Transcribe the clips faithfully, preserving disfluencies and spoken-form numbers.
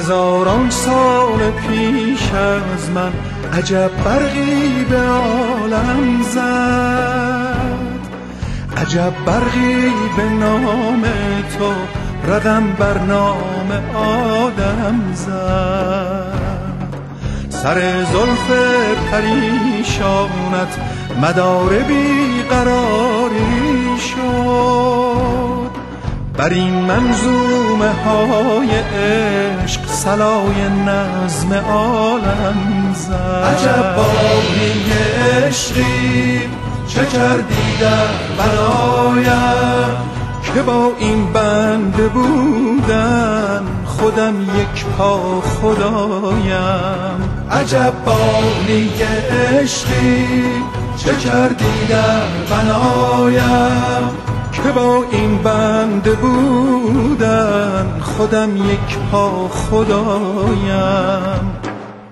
هزاران سال پیش از من عجب برقی به عالم زد، عجب برقی به نام تو رقم بر نام آدم زد. سر زلف پریشانت مدار بیقراری شد، بر این منظومه های عشق صلای نظم عالم زد. عجب باری عشقی چه کردی در بنایم، که با این بنده بودن خودم یک پا خدایم. عجب باری عشقی چه کردی در بنایم، که با این بنده بودن خودم یک پا خدایم.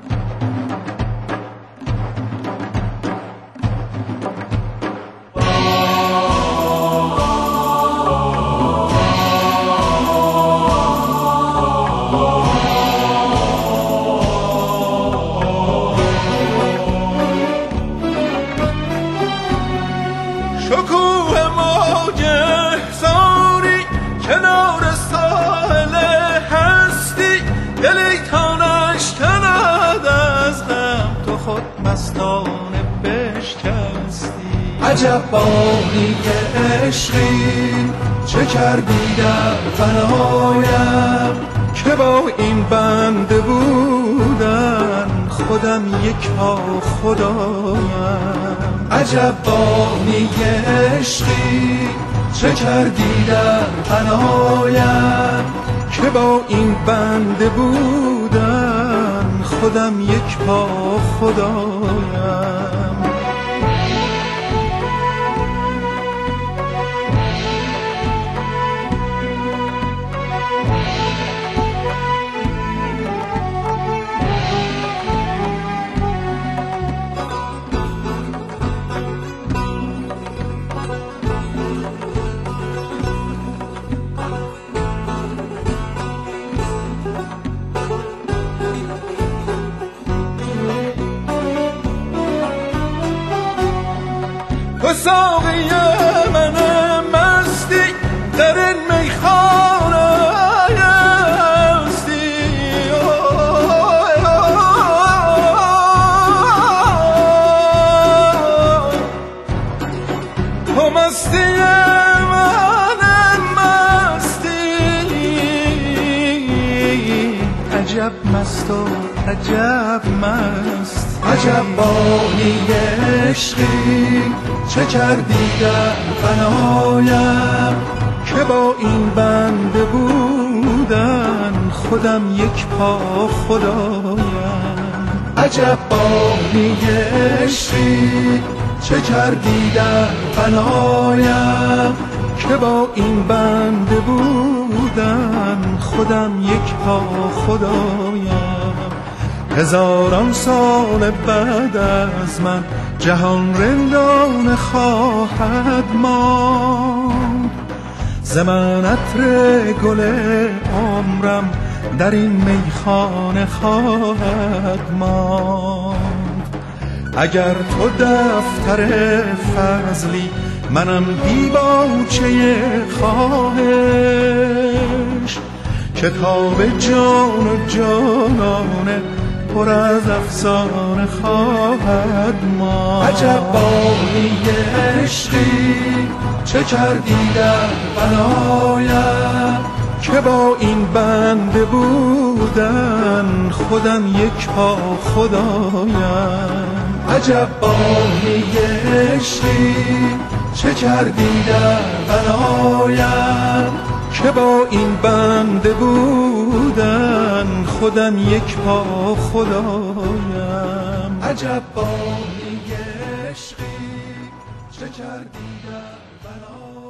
شکوه موج احزاری کنار ساحل هستی، دلی تا نشکند از غم تو خود مستانه بشکستی. عجب باری عشقی چه کردی در بنایم، که با این بنده بودن خودم یک پا خدایم. عجب باری عشقی چه کردی در بنایم، که با این بنده بودن خودم یک پا خدایم. تو ساقی من مستی در این میخانه هستی، تو مستی من مستی. عجب مست و عجب مست، عجب باری عشقی چه کردی در بنایم، که با این بنده بودن خودم یک پا خدایم. عجب باری عشقی چه کردی در بنایم، که با این بنده بودن خودم یک پا خدایم. هزاران سال بعد از من جهان رندانه خواهد ماند، ز من عطر گل عمرم در این میخانه خواهد ماند. اگر تو دفتر فضلی منم دیباچه خواهش، کتاب جان و جانانه پر از افسانه خواهد ماند. عجب باری عشقی چه کردی در بنایم، که با این بنده بودن خودم یک پا خدایم. عجب باری عشقی چه کردی در بنایم، که با این بنده بودن خودم یک پا خدایم. عجب باری عشقی چه کردی در بنایم.